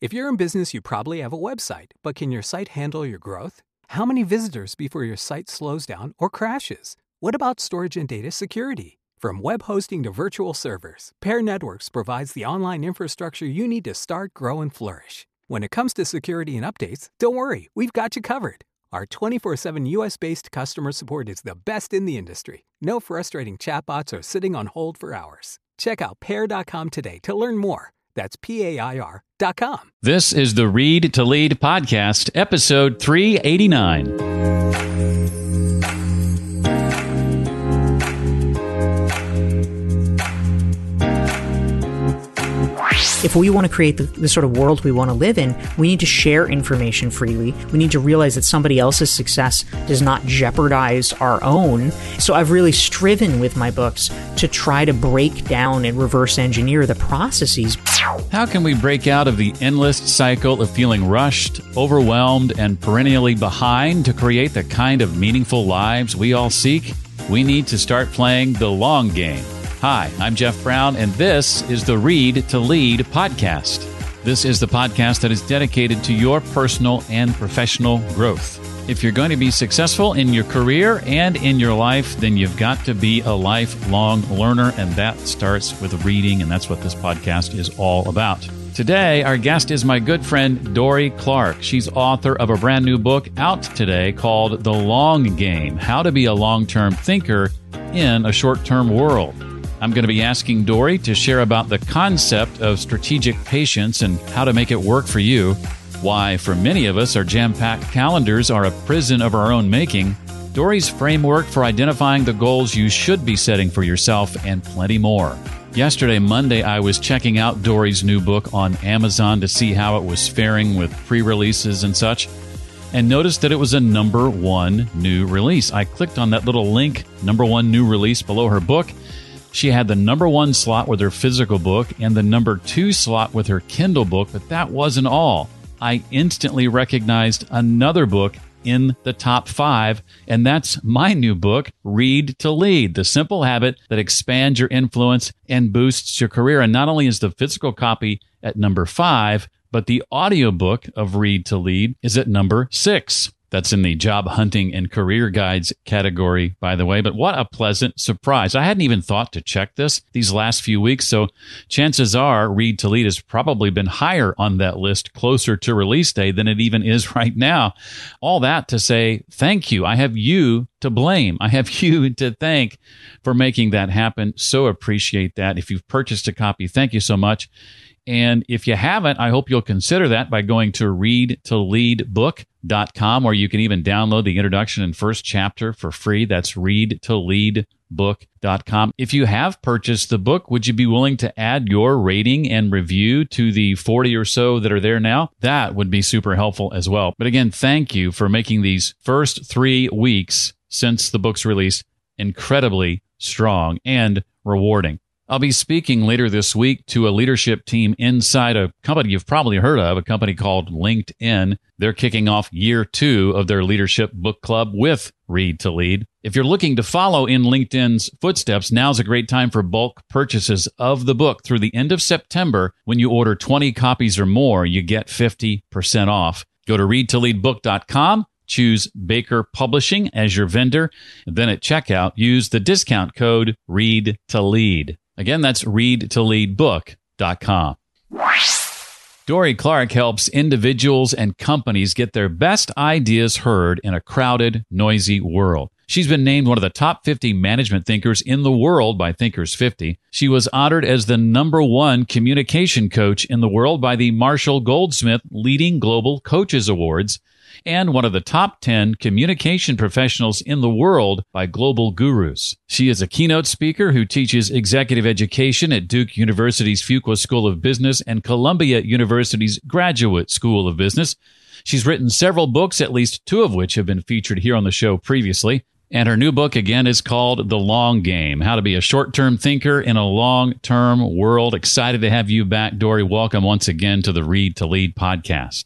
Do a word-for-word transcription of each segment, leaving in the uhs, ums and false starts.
If you're in business, you probably have a website, but can your site handle your growth? How many visitors before your site slows down or crashes? What about storage and data security? From web hosting to virtual servers, Pair Networks provides the online infrastructure you need to start, grow, and flourish. When it comes to security and updates, don't worry, we've got you covered. Our twenty-four seven U S-based customer support is the best in the industry. No frustrating chatbots or sitting on hold for hours. Check out pair dot com today to learn more. That's P A I R dot com. This is the Read to Lead podcast, episode three eighty-nine. If we want to create the, the sort of world we want to live in, we need to share information freely. We need to realize that somebody else's success does not jeopardize our own. So I've really striven with my books to try to break down and reverse engineer the processes. How can we break out of the endless cycle of feeling rushed, overwhelmed, and perennially behind to create the kind of meaningful lives we all seek? We need to start playing the long game. Hi, I'm Jeff Brown, and this is the Read to Lead podcast. This is the podcast that is dedicated to your personal and professional growth. If you're going to be successful in your career and in your life, then you've got to be a lifelong learner, and that starts with reading, and that's what this podcast is all about. Today, our guest is my good friend, Dorie Clark. She's author of a brand new book out today called The Long Game: How to Be a Long-Term Thinker in a Short-Term World. I'm going to be asking Dorie to share about the concept of strategic patience and how to make it work for you, why for many of us our jam-packed calendars are a prison of our own making, Dorie's framework for identifying the goals you should be setting for yourself, and plenty more. Yesterday, Monday, I was checking out Dorie's new book on Amazon to see how it was faring with pre-releases and such, and noticed that it was a number one new release. I clicked on that little link, number one new release, below her book. She had the number one slot with her physical book and the number two slot with her Kindle book, but that wasn't all. I instantly recognized another book in the top five, and that's my new book, Read to Lead, the simple habit that expands your influence and boosts your career. And not only is the physical copy at number five, but the audiobook of Read to Lead is at number six. That's in the job hunting and career guides category, by the way. But what a pleasant surprise. I hadn't even thought to check this these last few weeks, so chances are Read to Lead has probably been higher on that list closer to release day than it even is right now. All that to say thank you. I have you to blame. I have you to thank for making that happen. So appreciate that. If you've purchased a copy, thank you so much. And if you haven't, I hope you'll consider that by going to read to lead book dot com, or you can even download the introduction and first chapter for free. That's read to lead book dot com. If you have purchased the book, would you be willing to add your rating and review to the forty or so that are there now? That would be super helpful as well. But again, thank you for making these first three weeks since the book's release incredibly strong and rewarding. I'll be speaking later this week to a leadership team inside a company you've probably heard of, a company called LinkedIn. They're kicking off year two of their leadership book club with Read to Lead. If you're looking to follow in LinkedIn's footsteps, now's a great time for bulk purchases of the book. Through the end of September, when you order twenty copies or more, you get fifty percent off. Go to read to lead book dot com. Choose Baker Publishing as your vendor. And then at checkout, use the discount code read to lead. Again, that's read to lead book dot com. Dorie Clark helps individuals and companies get their best ideas heard in a crowded, noisy world. She's been named one of the top fifty management thinkers in the world by Thinkers fifty. She was honored as the number one communication coach in the world by the Marshall Goldsmith Leading Global Coaches Awards, and one of the top ten communication professionals in the world by Global Gurus. She is a keynote speaker who teaches executive education at Duke University's Fuqua School of Business and Columbia University's Graduate School of Business. She's written several books, at least two of which have been featured here on the show previously. And her new book, again, is called The Long Game: How to Be a Short-Term Thinker in a Long-Term World. Excited to have you back, Dorie. Welcome once again to the Read to Lead podcast.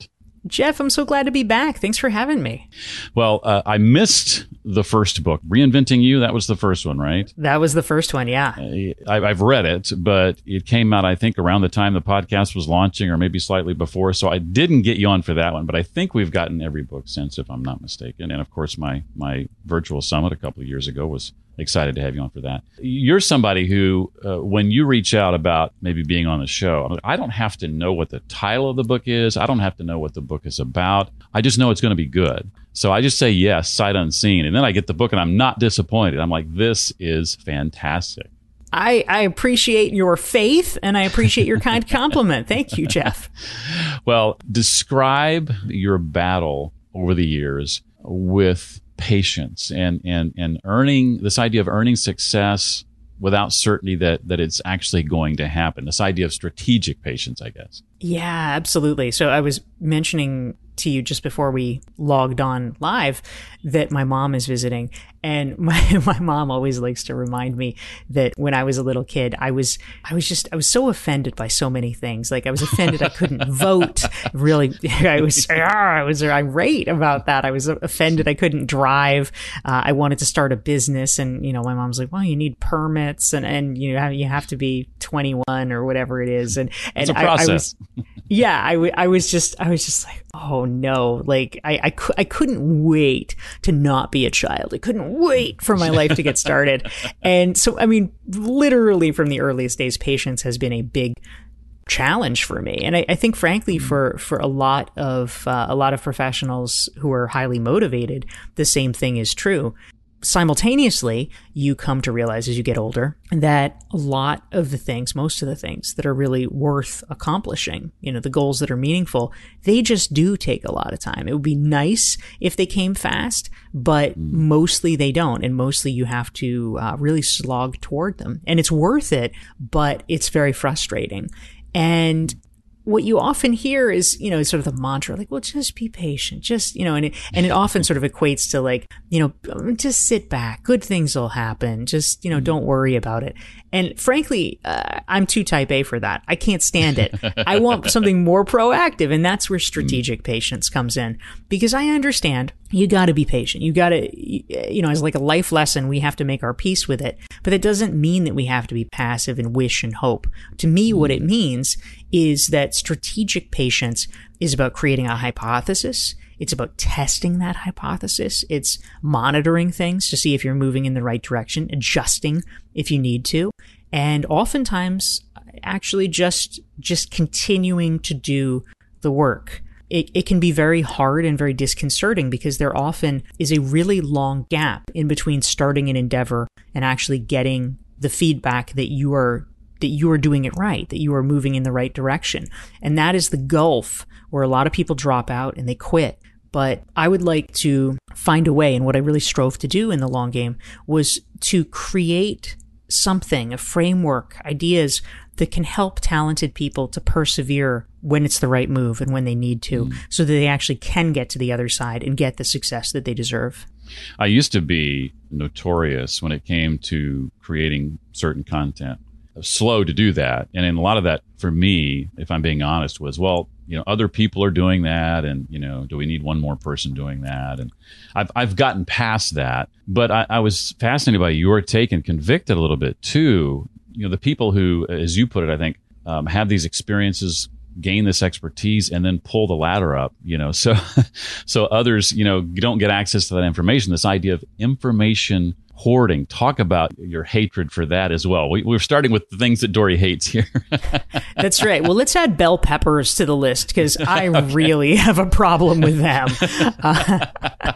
Jeff, I'm so glad to be back. Thanks for having me. Well, uh, I missed the first book, Reinventing You. That was the first one, right? That was the first one, yeah. Uh, I, I've read it, but it came out, I think, around the time the podcast was launching or maybe slightly before. So I didn't get you on for that one, but I think we've gotten every book since, if I'm not mistaken. And of course, my, my virtual summit a couple of years ago was excited to have you on for that. You're somebody who, uh, when you reach out about maybe being on the show, I don't have to know what the title of the book is. I don't have to know what the book is about. I just know it's going to be good. So I just say yes, sight unseen. And then I get the book and I'm not disappointed. I'm like, this is fantastic. I, I appreciate your faith and I appreciate your kind compliment. Thank you, Jeff. Well, describe your battle over the years with patience and, and, and earning this idea of earning success without certainty that, that it's actually going to happen. This idea of strategic patience, I guess. Yeah, absolutely. So I was mentioning to you just before we logged on live that my mom is visiting, and my my mom always likes to remind me that when I was a little kid, I was I was just I was so offended by so many things. Like I was offended I couldn't vote. Really, I was I was irate about that. I was offended I couldn't drive. Uh, I wanted to start a business, and you know my mom's like, well, you need permits, and and you know you have to be twenty-one or whatever it is, and and it's a process. I, I was, yeah, I, w- I was just I was just like, oh no, like I I, cu- I couldn't wait to not be a child. I couldn't wait for my life to get started. And so, I mean, literally from the earliest days, patience has been a big challenge for me. And I, I think, frankly, for, for a lot of uh, a lot of professionals who are highly motivated, the same thing is true. Simultaneously, you come to realize as you get older that a lot of the things, most of the things that are really worth accomplishing, you know, the goals that are meaningful, they just do take a lot of time. It would be nice if they came fast, but mostly they don't. And mostly you have to uh, really slog toward them. And it's worth it, but it's very frustrating. And what you often hear is, you know, sort of the mantra, like, well, just be patient, just, you know, and it, and it often sort of equates to like, you know, just sit back, good things will happen, just, you know, don't worry about it. And frankly, uh, I'm too type A for that. I can't stand it. I want something more proactive. And that's where strategic patience comes in, because I understand you got to be patient. You got to, you know, as like a life lesson, we have to make our peace with it. But that doesn't mean that we have to be passive and wish and hope. To me, what it means is that strategic patience is about creating a hypothesis. It's about testing that hypothesis. It's monitoring things to see if you're moving in the right direction, adjusting if you need to, and oftentimes actually just just continuing to do the work. It, it can be very hard and very disconcerting because there often is a really long gap in between starting an endeavor and actually getting the feedback that you are that you are doing it right, that you are moving in the right direction. And that is the gulf where a lot of people drop out and they quit. But I would like to find a way, and what I really strove to do in the long game was to create something, a framework, ideas that can help talented people to persevere when it's the right move and when they need to, mm. so that they actually can get to the other side and get the success that they deserve. I used to be notorious when it came to creating certain content. Slow to do that. And in a lot of that, for me, if I'm being honest, was, well, you know, other people are doing that. And, you know, do we need one more person doing that? And I've I've gotten past that. But I, I was fascinated by your take and convicted a little bit, too. You know, the people who, as you put it, I think, um, have these experiences, gain this expertise, and then pull the ladder up, you know, so so others, you know, don't get access to that information. This idea of information hoarding. Talk about your hatred for that as well. We, we're starting with the things that Dory hates here. That's right. Well, let's add bell peppers to the list because I okay. really have a problem with them. Uh,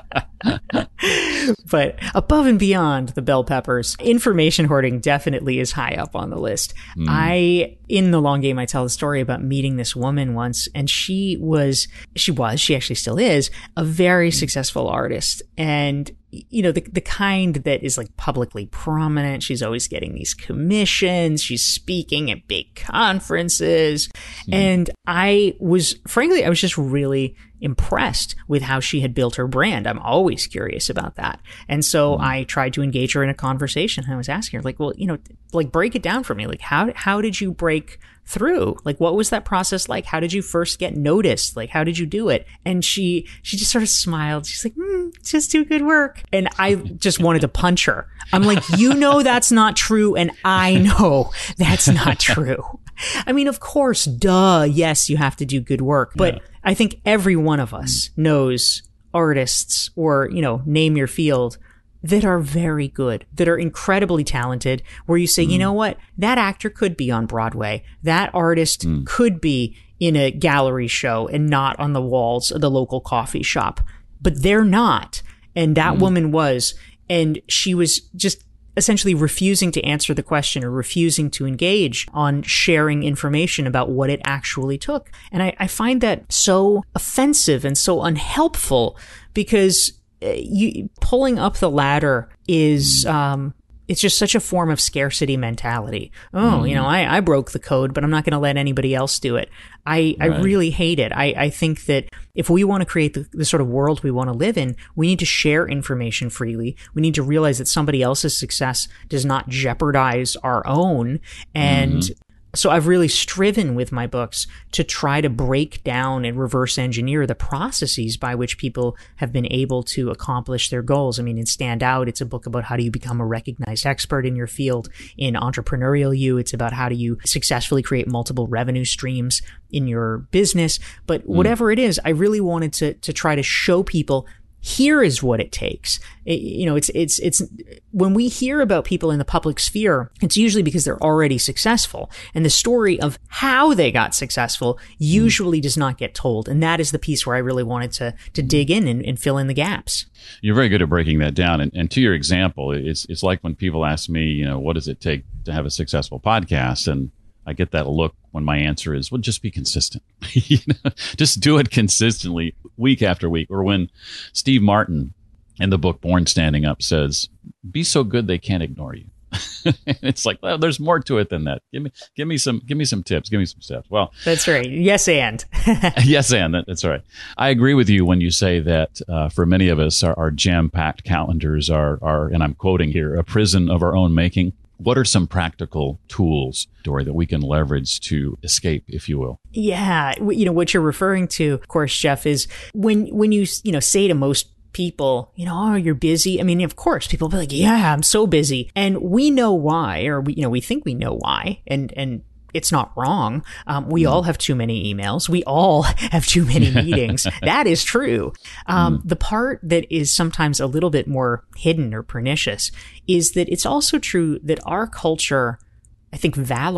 but above and beyond the bell peppers, information hoarding definitely is high up on the list. Mm. I, in the long game, I tell the story about meeting this woman once, and she was, she was, she actually still is, a very successful artist. And you know, the the kind that is like publicly prominent. She's always getting these commissions. She's speaking at big conferences. Mm. And I was, frankly, I was just really impressed with how she had built her brand. I'm always curious about that. And so mm. I tried to engage her in a conversation. I was asking her, like, well, you know, like break it down for me. Like how how did you break through? Like what was that process like? How did you first get noticed? Like how did you do it? And she she just sort of smiled. She's like, mm, just do good work. And I just wanted to punch her. I'm like, you know that's not true, and I know that's not true. I mean, of course, duh, yes, you have to do good work. But yeah. I think every one of us knows artists, or, you know, name your field, that are very good, that are incredibly talented, where you say, mm. you know what, that actor could be on Broadway. That artist mm. could be in a gallery show and not on the walls of the local coffee shop. But they're not. And that mm. woman was. And she was just essentially refusing to answer the question, or refusing to engage on sharing information about what it actually took. And I, I find that so offensive and so unhelpful, because you pulling up the ladder is um it's just such a form of scarcity mentality. Oh, mm. you know, I, I broke the code, but I'm not going to let anybody else do it. I, right. I really hate it. I, I think that if we want to create the, the sort of world we want to live in, we need to share information freely. We need to realize that somebody else's success does not jeopardize our own. And mm-hmm. So I've really striven with my books to try to break down and reverse engineer the processes by which people have been able to accomplish their goals. I mean, in Stand Out, it's a book about how do you become a recognized expert in your field. In Entrepreneurial You, it's about how do you successfully create multiple revenue streams in your business. But whatever it is, I really wanted to to try to show people, here is what it takes. It, you know, it's, it's, it's, when we hear about people in the public sphere, it's usually because they're already successful. And the story of how they got successful usually mm. does not get told. And that is the piece where I really wanted to, to dig in and, and fill in the gaps. You're very good at breaking that down. And, and to your example, it's, it's like when people ask me, you know, what does it take to have a successful podcast? And I get that look when my answer is, well, just be consistent. you know, just do it consistently week after week. Or when Steve Martin in the book Born Standing Up says, be so good they can't ignore you. It's like, well, there's more to it than that. Give me, give me some, give me some tips. Give me some steps. Well, that's right. Yes, and yes, and that, that's right. I agree with you when you say that uh, for many of us, our, our jam-packed calendars are, are, and I'm quoting here, a prison of our own making. What are some practical tools, Dory, that we can leverage to escape, if you will? Yeah. You know, what you're referring to, of course, Jeff, is when, when you, you know, say to most people, you know, oh, you're busy. I mean, of course, people will be like, yeah, I'm so busy. And we know why, or we, you know, we think we know why. And, and, it's not wrong. Um, we mm. all have too many emails. We all have too many meetings. That is true. Um, mm. The part that is sometimes a little bit more hidden or pernicious is that it's also true that our culture, I think,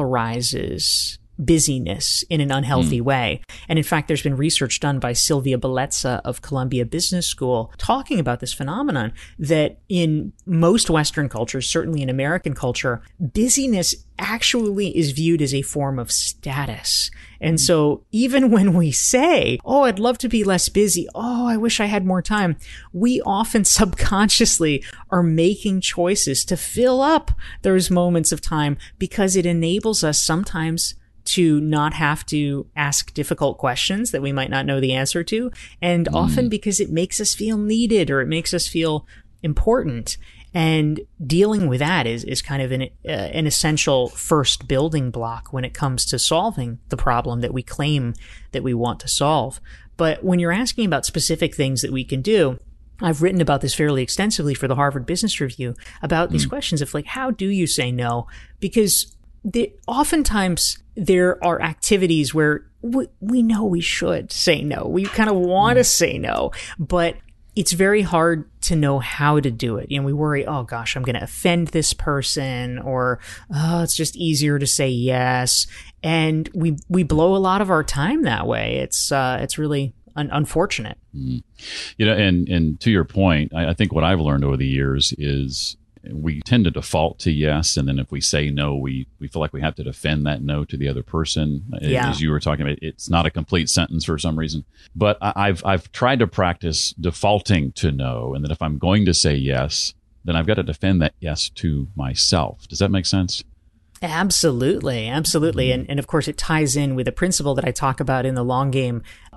valorizes busyness in an unhealthy mm. way. And in fact, there's been research done by Sylvia Bellezza of Columbia Business School talking about this phenomenon, that in most Western cultures, certainly in American culture, busyness actually is viewed as a form of status. And so even when we say, oh, I'd love to be less busy, oh, I wish I had more time, we often subconsciously are making choices to fill up those moments of time, because it enables us sometimes to not have to ask difficult questions that we might not know the answer to. And mm. often because it makes us feel needed, or it makes us feel important. And dealing with that is, is kind of an, uh, an essential first building block when it comes to solving the problem that we claim that we want to solve. But when you're asking about specific things that we can do, I've written about this fairly extensively for the Harvard Business Review, about mm. these questions of like, how do you say no? Because the, oftentimes there are activities where we, we know we should say no. We kind of want to say no, but it's very hard to know how to do it. You know, we worry, oh gosh, I'm going to offend this person, or oh, it's just easier to say yes. And we, we blow a lot of our time that way. It's, uh, it's really un- unfortunate. Mm. You know, and, and to your point, I, I think what I've learned over the years is we tend to default to yes, and then if we say no, we, we feel like we have to defend that no to the other person. Yeah. As you were talking about, it's not a complete sentence for some reason. But I've I've tried to practice defaulting to no, and that if I'm going to say yes, then I've got to defend that yes to myself. Does that make sense? Absolutely. Absolutely. And, and of course, it ties in with a principle that I talk about in the Long Game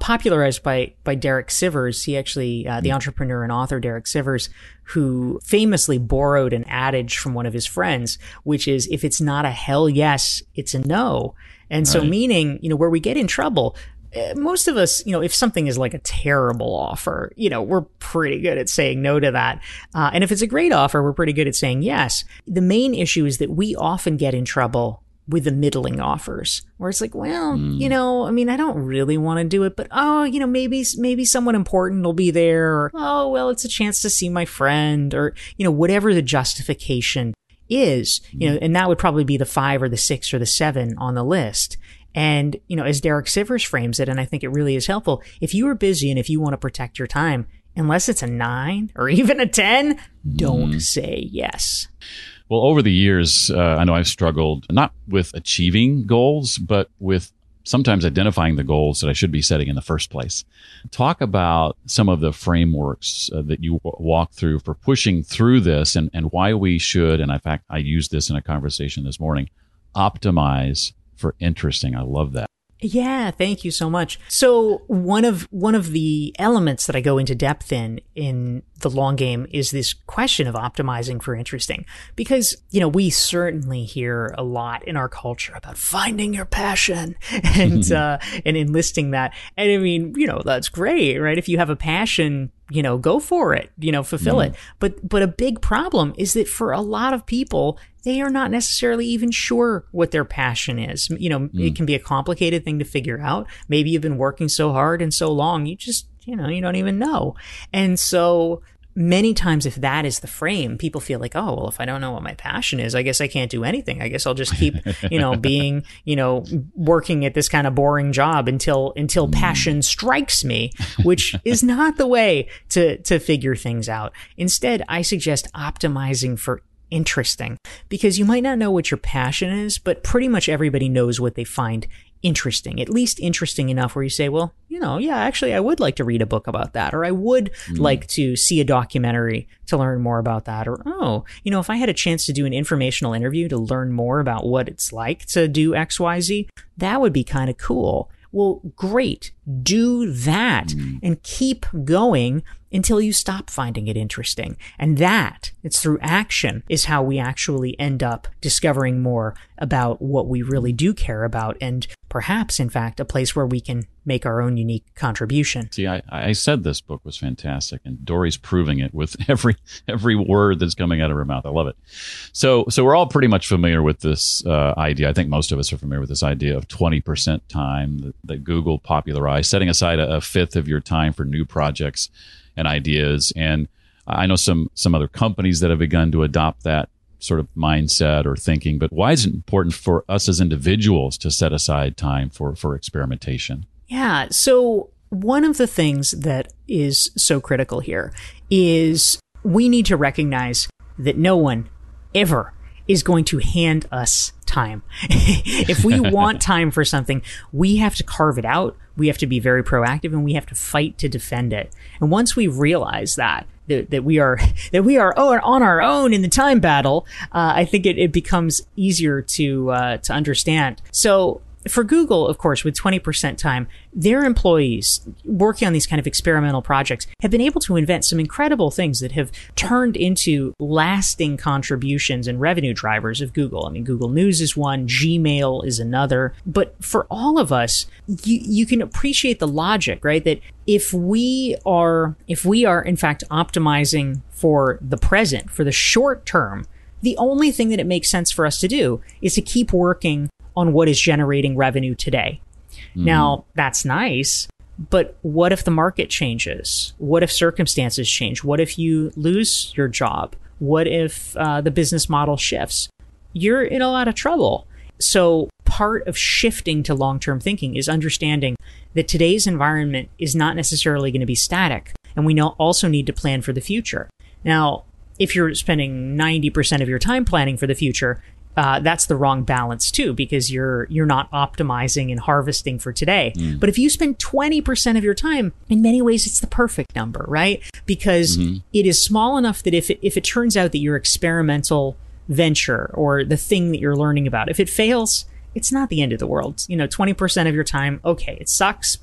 popularized by by Derek Sivers. He actually, uh, the entrepreneur and author Derek Sivers, who famously borrowed an adage from one of his friends, which is, if it's not a hell yes, it's a no. And so Right. meaning, you know, where we get in trouble, uh, most of us, you know, if something is like a terrible offer, you know, we're pretty good at saying no to that. Uh, and if it's a great offer, we're pretty good at saying yes. The main issue is that we often get in trouble with the middling offers, where it's like, well, mm. you know, I mean, I don't really want to do it, but oh, you know, maybe, maybe someone important will be there, or oh, well, it's a chance to see my friend, or, you know, whatever the justification is, you know, and that would probably be the five or the six or the seven on the list. And, you know, as Derek Sivers frames it, and I think it really is helpful, if you are busy and if you want to protect your time, unless it's a nine or even a ten, don't mm. say yes. Well, over the years, uh, I know I've struggled not with achieving goals, but with sometimes identifying the goals that I should be setting in the first place. Talk about some of the frameworks uh, that you w- walk through for pushing through this, and, and why we should, and in fact, I used this in a conversation this morning, optimize for interesting. I love that. Yeah, thank you so much. So one of one of the elements that I go into depth in in the long game is this question of optimizing for interesting. Because, you know, we certainly hear a lot in our culture about finding your passion and uh, and enlisting that. And I mean, you know, that's great, right? If you have a passion, you know, go for it, you know, fulfill mm. it. But but a big problem is that for a lot of people, they are not necessarily even sure what their passion is. You know, mm. it can be a complicated thing to figure out. Maybe you've been working so hard and so long, you just, you know, you don't even know. And so many times, if that is the frame, people feel like, oh, well, if I don't know what my passion is, I guess I can't do anything. I guess I'll just keep, you know, being, you know, working at this kind of boring job until, until passion strikes me, which is not the way to, to figure things out. Instead, I suggest optimizing for interesting, because you might not know what your passion is, but pretty much everybody knows what they find interesting, at least interesting enough where you say, well, you know, yeah, actually, I would like to read a book about that, or I would mm. like to see a documentary to learn more about that, or, oh, you know, if I had a chance to do an informational interview to learn more about what it's like to do X Y Z, that would be kind of cool. Well, great. Do that mm. and keep going until you stop finding it interesting. And that, it's through action, is how we actually end up discovering more about what we really do care about, and perhaps, in fact, a place where we can make our own unique contribution. See, I, I said this book was fantastic, and Dory's proving it with every every word that's coming out of her mouth. I love it. So, so we're all pretty much familiar with this uh, idea. I think most of us are familiar with this idea of twenty percent time that, that Google popularized, setting aside a, a fifth of your time for new projects and ideas. And I know some some other companies that have begun to adopt that sort of mindset or thinking. But why is it important for us as individuals to set aside time for, for experimentation? Yeah. So one of the things that is so critical here is we need to recognize that no one ever is going to hand us time. If we want time for something, we have to carve it out. We have to be very proactive, and we have to fight to defend it. And once we realize that, that, that we are that we are on our own in the time battle, uh, I think it, it becomes easier to uh, to understand. So for Google, of course, with twenty percent time, their employees working on these kind of experimental projects have been able to invent some incredible things that have turned into lasting contributions and revenue drivers of Google. I mean, Google News is one, Gmail is another. But for all of us, you, you can appreciate the logic, right? That if we are, if we are in fact optimizing for the present, for the short term, the only thing that it makes sense for us to do is to keep working on what is generating revenue today. Mm. Now, that's nice, but what if the market changes? What if circumstances change? What if you lose your job? What if uh, the business model shifts? You're in a lot of trouble. So part of shifting to long-term thinking is understanding that today's environment is not necessarily going to be static, and we know also need to plan for the future. Now, if you're spending ninety percent of your time planning for the future, Uh, that's the wrong balance too, because you're you're not optimizing and harvesting for today. Mm. But if you spend twenty percent of your time, in many ways, it's the perfect number, right? Because mm-hmm. it is small enough that if it, if it turns out that your experimental venture or the thing that you're learning about, if it fails, it's not the end of the world. You know, twenty percent of your time, okay, it sucks, but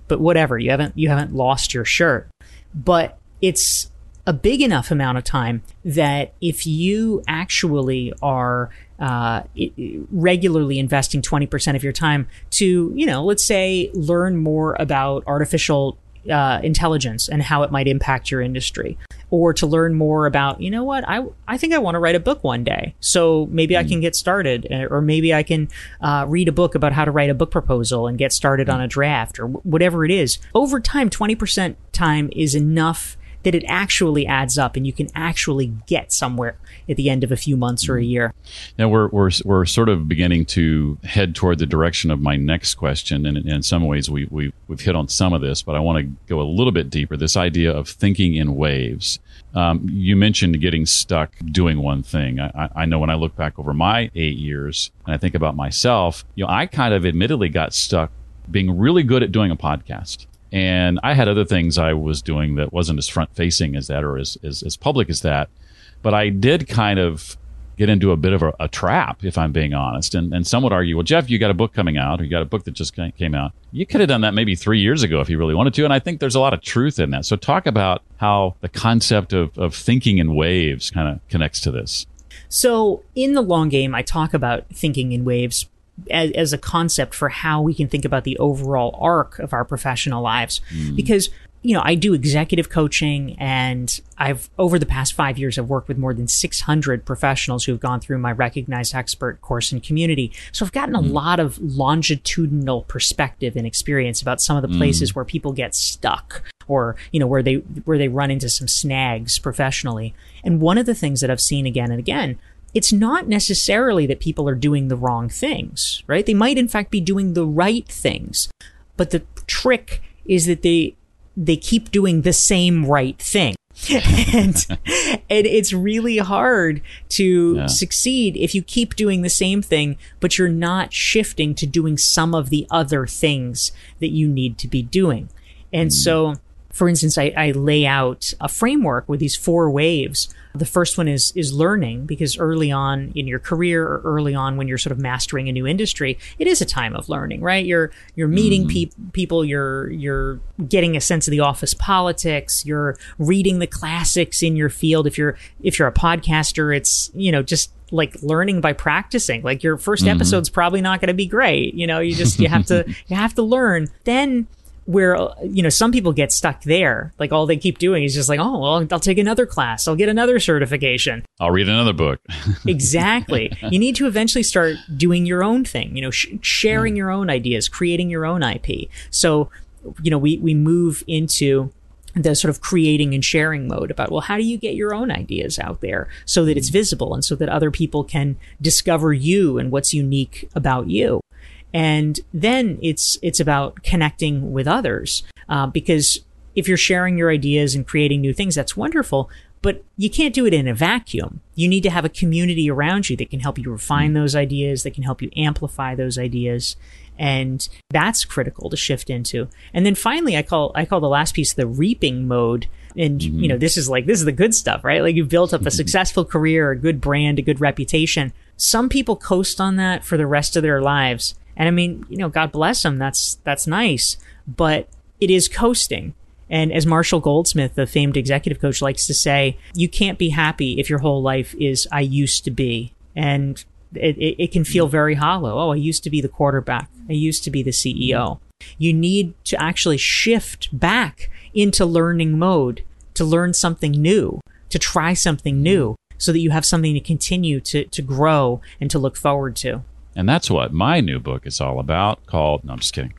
but whatever, you haven't you haven't lost your shirt. But it's a big enough amount of time that if you actually are uh, regularly investing twenty percent of your time to, you know, let's say learn more about artificial uh, intelligence and how it might impact your industry, or to learn more about, you know what, I, I think I want to write a book one day. So maybe mm. I can get started, or maybe I can uh, read a book about how to write a book proposal and get started mm. on a draft, or w- whatever it is. Over time, twenty percent time is enough that it actually adds up and you can actually get somewhere at the end of a few months or a year. Now we're we're we're sort of beginning to head toward the direction of my next question, and in some ways we we we've hit on some of this, but I want to go a little bit deeper. This idea of thinking in waves. Um, you mentioned getting stuck doing one thing. I, I know when I look back over my eight years and I think about myself, you know, I kind of admittedly got stuck being really good at doing a podcast. And I had other things I was doing that wasn't as front-facing as that, or as, as, as public as that. But I did kind of get into a bit of a, a trap, if I'm being honest. And, and some would argue, well, Jeff, you got a book coming out, or you got a book that just came out. You could have done that maybe three years ago if you really wanted to. And I think there's a lot of truth in that. So talk about how the concept of, of thinking in waves kind of connects to this. So in the long game, I talk about thinking in waves As, as a concept for how we can think about the overall arc of our professional lives. Mm. Because, you know, I do executive coaching, and I've, over the past five years, I've worked with more than six hundred professionals who have gone through my Recognized Expert course and community. So I've gotten a mm. lot of longitudinal perspective and experience about some of the places mm. where people get stuck, or, you know, where they, where they run into some snags professionally. And one of the things that I've seen again and again, it's not necessarily that people are doing the wrong things, right? They might, in fact, be doing the right things. But the trick is that they they keep doing the same right thing. and, and it's really hard to yeah. succeed if you keep doing the same thing, but you're not shifting to doing some of the other things that you need to be doing. And mm. so, for instance, I, I lay out a framework with these four waves. The first one is is learning, because early on in your career, or early on when you're sort of mastering a new industry, it is a time of learning, right? You're you're meeting mm. pe- people, you're you're getting a sense of the office politics, you're reading the classics in your field. If you're if you're a podcaster, it's, you know, just like learning by practicing. Like your first mm-hmm. episode's probably not going to be great. You know, you just you have to you have to learn. Then where, you know, some people get stuck there. Like all they keep doing is just like, oh, well, I'll take another class. I'll get another certification. I'll read another book. Exactly. You need to eventually start doing your own thing, you know, sh- sharing mm. your own ideas, creating your own I P. So, you know, we, we move into the sort of creating and sharing mode about, well, how do you get your own ideas out there so that it's visible and so that other people can discover you and what's unique about you? And then it's it's about connecting with others, uh, because if you're sharing your ideas and creating new things, that's wonderful. But you can't do it in a vacuum. You need to have a community around you that can help you refine those ideas, that can help you amplify those ideas. And that's critical to shift into. And then finally, I call I call the last piece the reaping mode. And, mm-hmm. you know, this is like, this is the good stuff, right? Like you've built up a successful career, a good brand, a good reputation. Some people coast on that for the rest of their lives. And I mean, you know, God bless them. That's, that's nice, but it is coasting. And as Marshall Goldsmith, the famed executive coach, likes to say, you can't be happy if your whole life is, I used to be. And it, it, it can feel very hollow. Oh, I used to be the quarterback. I used to be the C E O. You need to actually shift back into learning mode, to learn something new, to try something new, so that you have something to continue to, to grow and to look forward to. And that's what my new book is all about, called... No, I'm just kidding.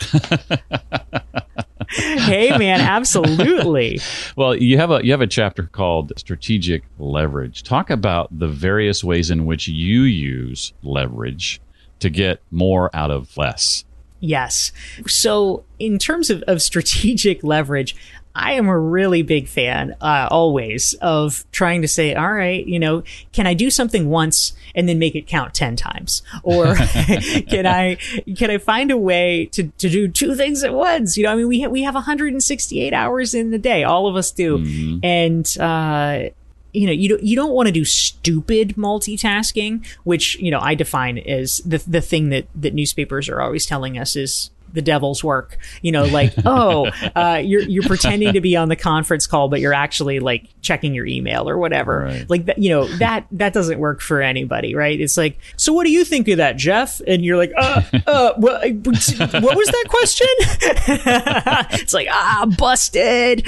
Hey, man, absolutely. Well, you have a you have a chapter called Strategic Leverage. Talk about the various ways in which you use leverage to get more out of less. Yes. So in terms of, of strategic leverage, I am a really big fan, uh, always, of trying to say, all right, you know, can I do something once and then make it count ten times? Or can I, can I find a way to, to do two things at once? You know, I mean, we, ha- we have one hundred sixty-eight hours in the day. All of us do. Mm-hmm. And, uh, you know, you don't, you don't want to do stupid multitasking, which, you know, I define as the the thing that, that newspapers are always telling us is the devil's work, you know, like, oh, uh, you're you're pretending to be on the conference call, but you're actually like checking your email or whatever. Right. Like that, you know, that that doesn't work for anybody, right? It's like, so what do you think of that, Jeff? And you're like, uh, uh, what, what was that question? It's like, ah, busted.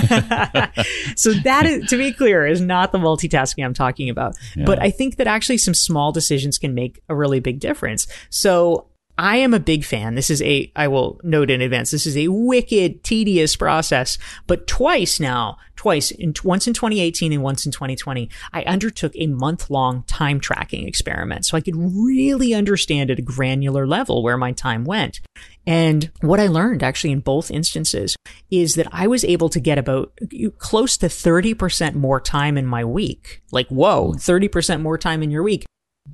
So that is, to be clear, is not the multitasking I'm talking about. Yeah. But I think that actually some small decisions can make a really big difference. So I am a big fan. This is a, I will note in advance, this is a wicked, tedious process. But twice now, twice, in, once in twenty eighteen and once in twenty twenty, I undertook a month-long time tracking experiment so I could really understand at a granular level where my time went. And what I learned actually in both instances is that I was able to get about close to thirty percent more time in my week. Like, whoa, thirty percent more time in your week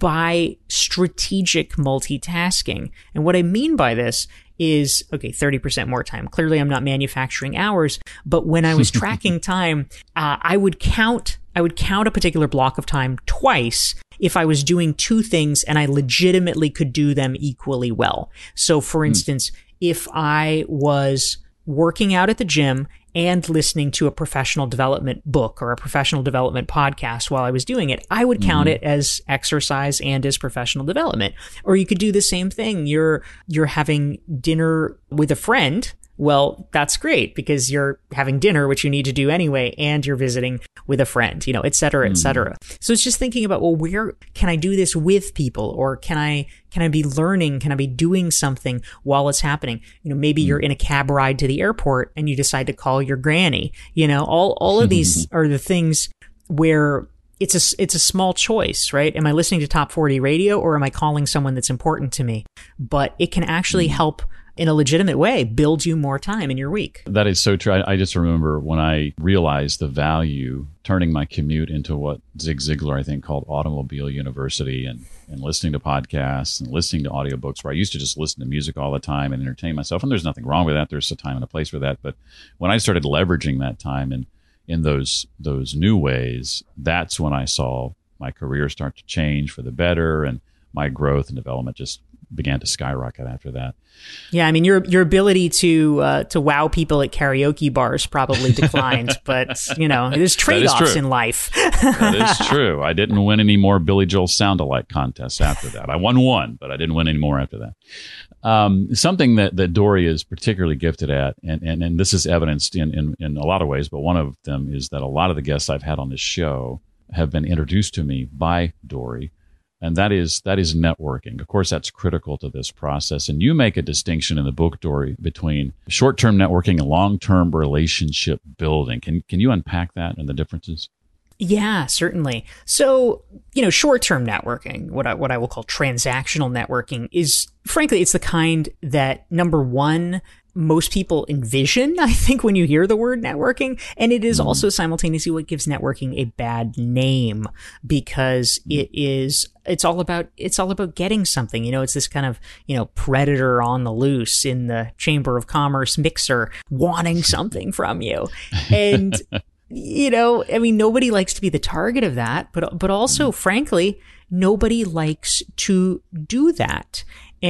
by strategic multitasking. And what I mean by this is, okay, thirty percent more time. Clearly, I'm not manufacturing hours, but when I was tracking time, uh, I would count, I would count a particular block of time twice if I was doing two things and I legitimately could do them equally well. So for instance, if I was working out at the gym and listening to a professional development book or a professional development podcast while I was doing it, I would count mm-hmm. it as exercise and as professional development. Or you could do the same thing. You're, you're having dinner with a friend. Well, that's great because you're having dinner, which you need to do anyway, and you're visiting with a friend, you know, et cetera, et cetera. Mm. So it's just thinking about, well, where can I do this with people? Or can I, can I be learning? Can I be doing something while it's happening? You know, maybe mm. you're in a cab ride to the airport and you decide to call your granny. You know, all, all of these are the things where it's a, it's a small choice, right? Am I listening to Top forty radio or am I calling someone that's important to me? But it can actually mm. help in a legitimate way, build you more time in your week. That is so true. I, I just remember when I realized the value, turning my commute into what Zig Ziglar, I think, called Automobile University, and, and listening to podcasts and listening to audiobooks, where I used to just listen to music all the time and entertain myself. And there's nothing wrong with that. There's a time and a place for that. But when I started leveraging that time in, in those, those new ways, that's when I saw my career start to change for the better, and my growth and development just began to skyrocket after that. Yeah, I mean, your your ability to uh, to wow people at karaoke bars probably declined, but you know, there's trade-offs in life. That is true. I didn't win any more Billy Joel sound-alike contests after that. I won one, but I didn't win any more after that. Um, something that, that Dory is particularly gifted at, and, and, and this is evidenced in, in, in a lot of ways, but one of them is that a lot of the guests I've had on this show have been introduced to me by Dory. And that is that is networking. Of course, that's critical to this process. And you make a distinction in the book, Dory, between short-term networking and long-term relationship building. Can can you unpack that and the differences? Yeah, certainly. So, you know, short-term networking, what I, what I will call transactional networking, is, frankly, it's the kind that, number one, most people envision, I think, when you hear the word networking. And it is mm. also simultaneously what gives networking a bad name, because mm. it is, it's all about, it's all about getting something. You know, it's this kind of, you know, predator on the loose in the Chamber of Commerce mixer wanting something from you. And, you know, I mean, nobody likes to be the target of that, but, but also, mm. frankly, nobody likes to do that.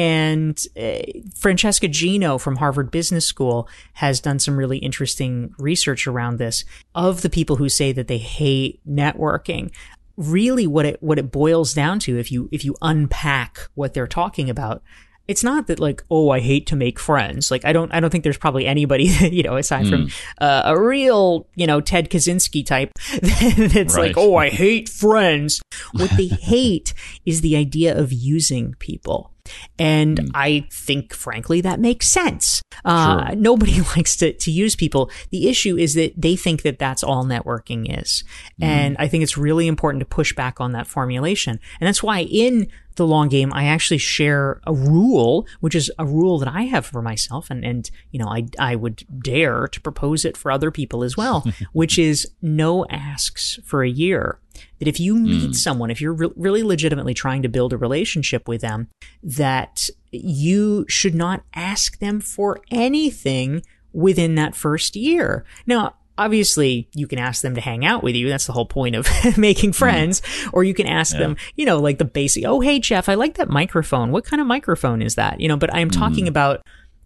And uh, Francesca Gino from Harvard Business School has done some really interesting research around this. Of the people who say that they hate networking, really what it what it boils down to, if you if you unpack what they're talking about, it's not that like, oh, I hate to make friends. Like, I don't I don't think there's probably anybody that, you know, aside mm. from uh, a real, you know, Ted Kaczynski type that's right. like, oh, I hate friends. What they hate is the idea of using people. And mm. I think, frankly, that makes sense. Uh, sure. Nobody likes to, to use people. The issue is that they think that that's all networking is. Mm. And I think it's really important to push back on that formulation. And that's why in The Long Game, I actually share a rule, which is a rule that I have for myself. And, and you know, I, I would dare to propose it for other people as well, which is no asks for a year. That if you meet mm. someone, if you're re- really legitimately trying to build a relationship with them, that you should not ask them for anything within that first year. Now, obviously, you can ask them to hang out with you. That's the whole point of making friends. Mm. Or you can ask yeah. them, you know, like the basic, oh, hey, Jeff, I like that microphone. What kind of microphone is that? You know, but I'm talking mm. about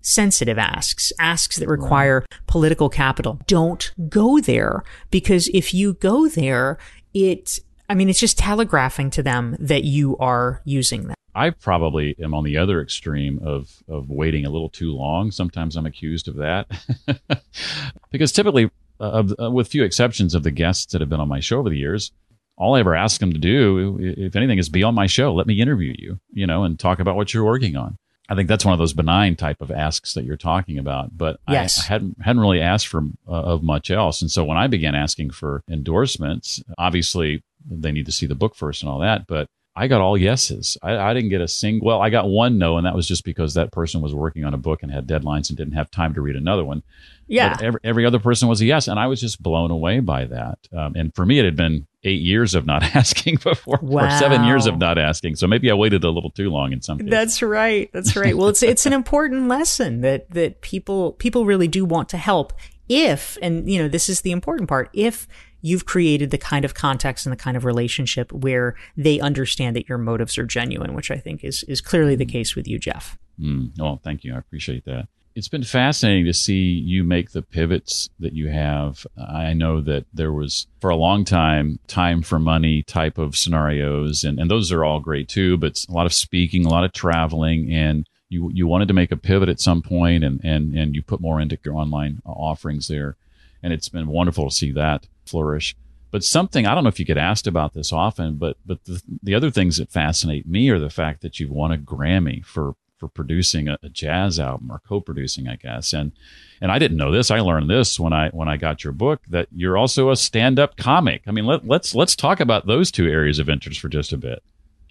sensitive asks, asks that require political capital. Don't go there, because if you go there, it, I mean, it's just telegraphing to them that you are using them. I probably am on the other extreme of, of waiting a little too long. Sometimes I'm accused of that because typically, uh, uh, with few exceptions of the guests that have been on my show over the years, all I ever ask them to do, if anything, is be on my show. Let me interview you, you know, and talk about what you're working on. I think that's one of those benign type of asks that you're talking about. But yes. I, I hadn't hadn't really asked for uh, of much else. And so when I began asking for endorsements, obviously they need to see the book first and all that. But I got all yeses. I, I didn't get a single. Well, I got one no, and that was just because that person was working on a book and had deadlines and didn't have time to read another one. Yeah. But every, every other person was a yes, and I was just blown away by that. Um, and for me, it had been eight years of not asking before, wow. or seven years of not asking. So maybe I waited a little too long in some cases. That's right. That's right. Well, it's it's an important lesson that that people people really do want to help if, and you know, this is the important part, if you've created the kind of context and the kind of relationship where they understand that your motives are genuine, which I think is is clearly the case with you, Jeff. Mm. Oh, thank you. I appreciate that. It's been fascinating to see you make the pivots that you have. I know that there was, for a long time, time for money type of scenarios, and, and those are all great too, but a lot of speaking, a lot of traveling, and you you wanted to make a pivot at some point, and, and, and you put more into your online offerings there. And it's been wonderful to see that flourish. But something, I don't know if you get asked about this often, but but the, the other things that fascinate me are the fact that you've won a Grammy for for producing a, a jazz album, or co-producing, I guess. And and I didn't know this. I learned this when I when I got your book, that you're also a stand-up comic. I mean, let, let's let's talk about those two areas of interest for just a bit.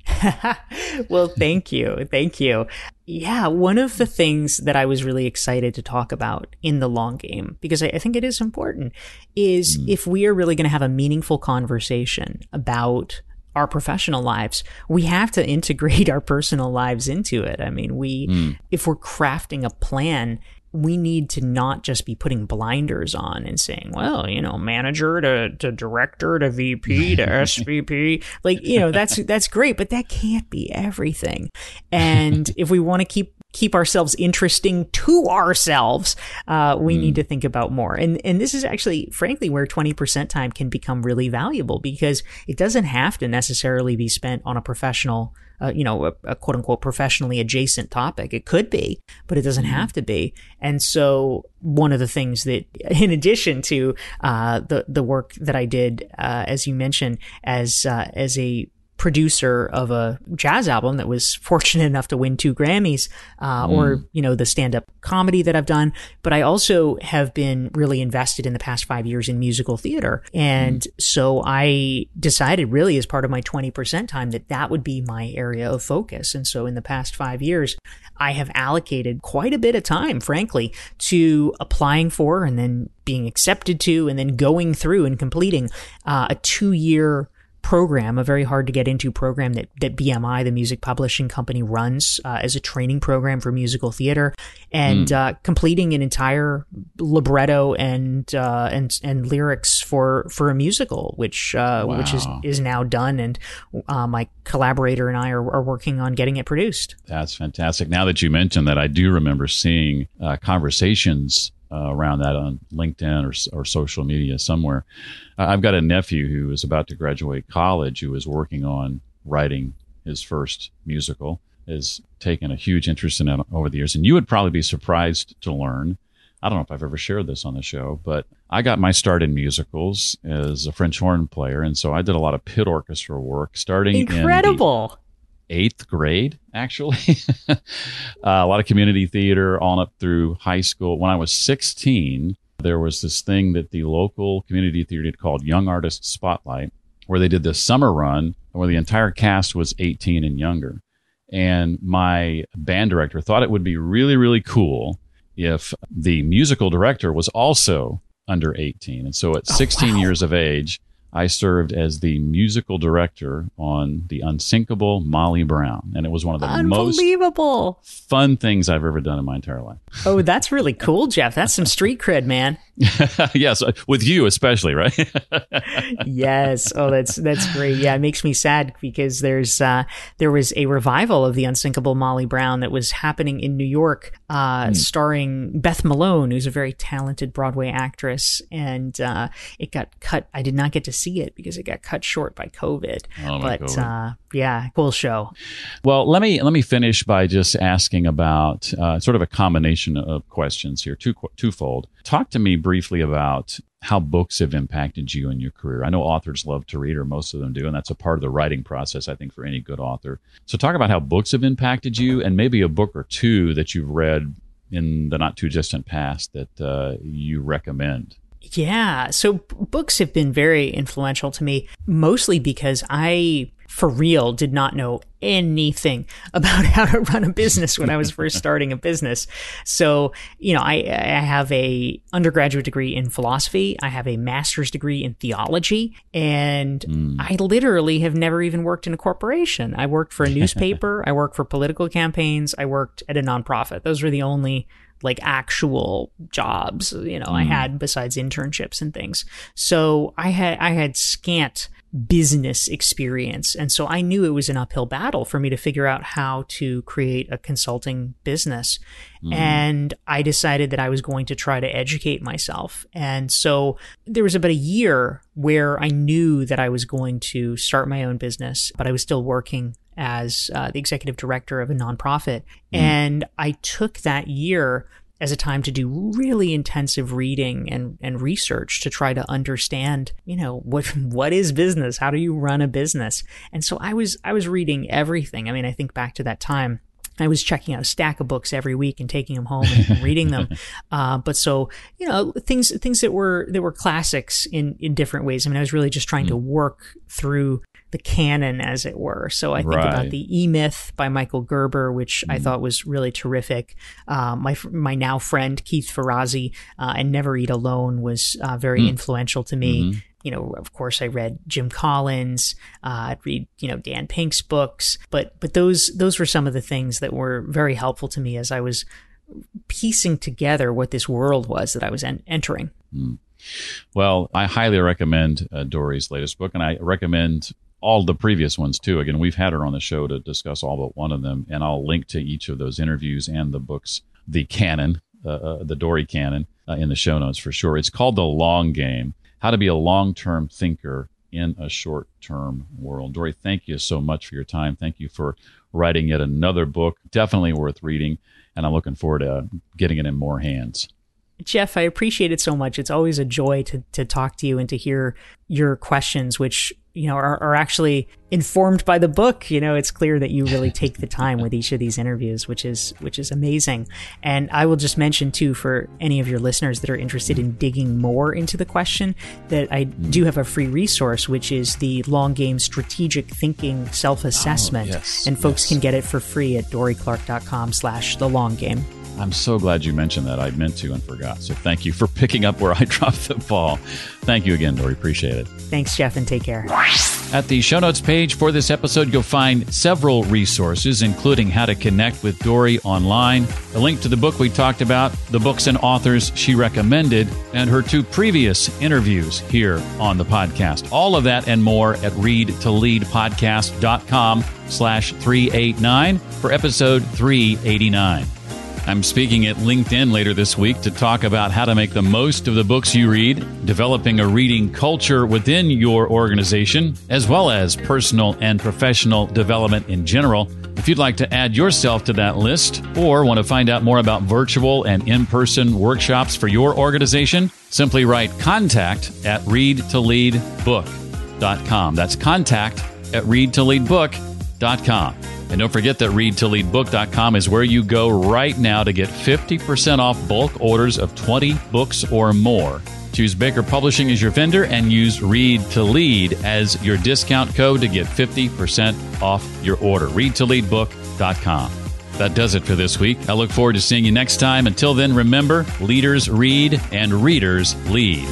Well, thank you. Thank you. Yeah, one of the things that I was really excited to talk about in the long game, because I, I think it is important, is mm. if we are really going to have a meaningful conversation about our professional lives, we have to integrate our personal lives into it. I mean, we, mm. if we're crafting a plan, we need to not just be putting blinders on and saying, well, you know, manager to, to director to V P to S V P. Like, you know, that's, that's great, but that can't be everything. And if we want to keep, keep ourselves interesting to ourselves, uh, we mm. need to think about more. And, and this is actually, frankly, where twenty percent time can become really valuable, because it doesn't have to necessarily be spent on a professional Uh, you know, a, a quote unquote professionally adjacent topic. It could be, but it doesn't have to be. And so one of the things that, in addition to uh, the the work that I did, uh, as you mentioned, as uh, as a producer of a jazz album that was fortunate enough to win two Grammys, uh, mm. or, you know, the stand-up comedy that I've done. But I also have been really invested in the past five years in musical theater. And mm. so I decided really as part of my twenty percent time that that would be my area of focus. And so in the past five years, I have allocated quite a bit of time, frankly, to applying for and then being accepted to and then going through and completing uh, a two-year program, a very hard to get into program that, that B M I, the music publishing company, runs uh, as a training program for musical theater, and mm. uh, completing an entire libretto and uh, and and lyrics for for a musical, which uh, wow. which is is now done, and uh, my collaborator and I are, are working on getting it produced. That's fantastic. Now that you mentioned that, I do remember seeing uh, conversations Uh, around that on LinkedIn or, or social media somewhere. Uh, I've got a nephew who is about to graduate college who is working on writing his first musical, has taken a huge interest in it over the years. And you would probably be surprised to learn, I don't know if I've ever shared this on the show, but I got my start in musicals as a French horn player. And so I did a lot of pit orchestra work starting Incredible. in eighth grade, actually. uh, a lot of community theater on up through high school. When I was sixteen, there was this thing that the local community theater did called Young Artist Spotlight, where they did this summer run where the entire cast was eighteen and younger. And my band director thought it would be really, really cool if the musical director was also under eighteen. And so at sixteen oh, wow. years of age, I served as the musical director on The Unsinkable Molly Brown. And it was one of the most fun things I've ever done in my entire life. Oh, that's really cool, Jeff. That's some street cred, man. Yes, with you especially, right? Yes. Oh, that's that's great. Yeah, it makes me sad because there's uh, there was a revival of The Unsinkable Molly Brown that was happening in New York, uh, mm. starring Beth Malone, who's a very talented Broadway actress, and uh, it got cut. I did not get to see it because it got cut short by COVID. Oh, my but COVID. Uh, yeah, cool show. Well, let me let me finish by just asking about uh, sort of a combination of questions here, two twofold. Talk to me briefly about how books have impacted you in your career. I know authors love to read, or most of them do, and that's a part of the writing process, I think, for any good author. So talk about how books have impacted you, and maybe a book or two that you've read in the not too distant past that uh, you recommend. Yeah. So b- books have been very influential to me, mostly because I, for real, did not know anything about how to run a business when I was first starting a business. So, you know, I, I have a undergraduate degree in philosophy. I have a master's degree in theology, and mm. I literally have never even worked in a corporation. I worked for a newspaper. I worked for political campaigns. I worked at a nonprofit. Those were the only like actual jobs, you know, mm. I had besides internships and things. So I had, I had scant business experience. And so I knew it was an uphill battle for me to figure out how to create a consulting business. Mm. And I decided that I was going to try to educate myself. And so there was about a year where I knew that I was going to start my own business, but I was still working as uh, the executive director of a nonprofit. Mm. And I took that year as a time to do really intensive reading and, and research to try to understand, you know, what what is business? How do you run a business? And so I was I was reading everything. I mean, I think back to that time, I was checking out a stack of books every week and taking them home and reading them. Uh, but so, you know, things things that were that were classics in, in different ways. I mean, I was really just trying mm. to work through the canon, as it were. So I think right. about the E-Myth by Michael Gerber, which mm. I thought was really terrific. Uh, my my now friend Keith Ferrazzi uh, and Never Eat Alone was uh, very mm. influential to me. Mm-hmm. You know, of course, I read Jim Collins. Uh, I'd read, you know, Dan Pink's books. But but those those were some of the things that were very helpful to me as I was piecing together what this world was that I was en- entering. Mm. Well, I highly recommend uh, Dory's latest book, and I recommend all the previous ones too. Again, we've had her on the show to discuss all but one of them, and I'll link to each of those interviews and the books, the canon, uh, uh, the Dory canon, uh, in the show notes for sure. It's called The Long Game: How to Be a Long-Term Thinker in a Short-Term World. Dory, thank you so much for your time. Thank you for writing yet another book. Definitely worth reading, and I'm looking forward to getting it in more hands. Jeff, I appreciate it so much. It's always a joy to to talk to you and to hear your questions, which, you know, are, are actually informed by the book. You know, it's clear that you really take the time with each of these interviews, which is which is amazing. And I will just mention too, for any of your listeners that are interested in digging more into the question, that I do have a free resource, which is the Long Game Strategic Thinking Self-Assessment. Oh, yes, and folks yes. can get it for free at doryclark.com slash the long game. I'm so glad you mentioned that. I meant to and forgot. So thank you for picking up where I dropped the ball. Thank you again, Dory. Appreciate it. Thanks, Jeff, and take care. At the show notes page for this episode, you'll find several resources, including how to connect with Dory online, a link to the book we talked about, the books and authors she recommended, and her two previous interviews here on the podcast. All of that and more at readtoleadpodcast.com slash 389 for episode three eighty-nine. I'm speaking at LinkedIn later this week to talk about how to make the most of the books you read, developing a reading culture within your organization, as well as personal and professional development in general. If you'd like to add yourself to that list or want to find out more about virtual and in-person workshops for your organization, simply write contact at read to lead book dot com. That's contact at read to lead book dot com. And don't forget that read to lead book dot com is where you go right now to get fifty percent off bulk orders of twenty books or more. Choose Baker Publishing as your vendor and use Read to Lead as your discount code to get fifty percent off your order. read to lead book dot com. That does it for this week. I look forward to seeing you next time. Until then, remember, leaders read and readers lead.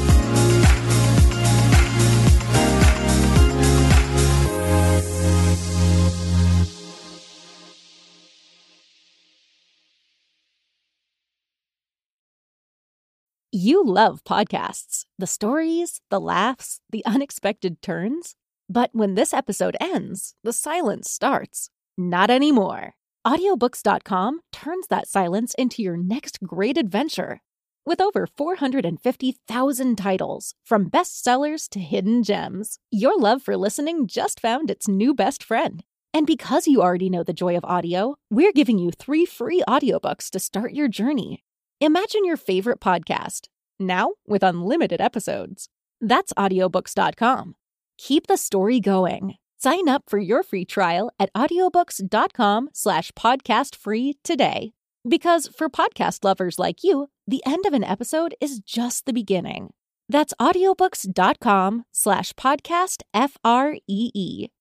You love podcasts, the stories, the laughs, the unexpected turns. But when this episode ends, the silence starts. Not anymore. Audiobooks dot com turns that silence into your next great adventure. With over four hundred fifty thousand titles, from bestsellers to hidden gems, your love for listening just found its new best friend. And because you already know the joy of audio, we're giving you three free audiobooks to start your journey. Imagine your favorite podcast, now with unlimited episodes. That's audiobooks dot com. Keep the story going. Sign up for your free trial at audiobooks dot com slash podcast free today. Because for podcast lovers like you, the end of an episode is just the beginning. That's audiobooks dot com slash podcast F R E E.